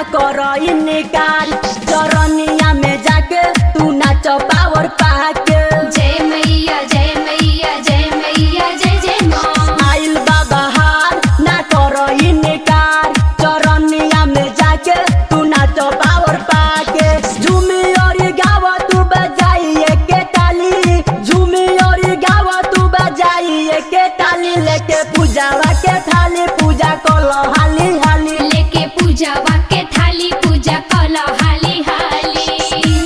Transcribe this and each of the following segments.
कर इनकार चरनिया में जाके तू नाच पावर पाके। जय मैया जय मैया जय मैया जय जय माँ। आइल बाबा हार ना कर इनकार चरनिया में जाके तू नाच पावर पाके। झूमी और गावा तू बजाइए के ताली झूमी और गावा तू बजाइए के ताली लेके पूजावा के थाली पूजा कलो हाली हाली। लेके पूजावा के थाली पूजा कलो हाली हाली।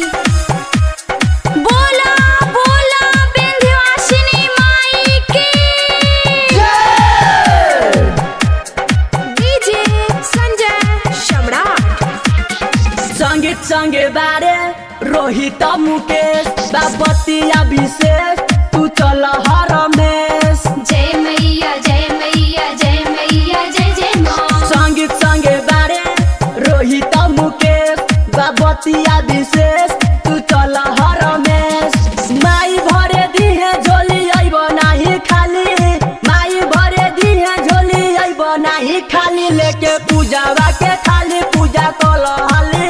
बोला बोला विंध्यवासिनी माई की। डीजे संजय सम्राट। संगीत संगे बारे रोहित मुकेश बापतिया विशेष तू चल हरमेश। जय मैया जय मैया जय मैया जय जय माँ। संगीत संगे बारे रोहित मुकेश बापतिया विशेष तू चल हरमेश। माई भरे दिहे झोली अइब नाही खाली माई भरे दिहे झोली अइब नाही खाली लेके पूजावा के थाली पूजा कल हाली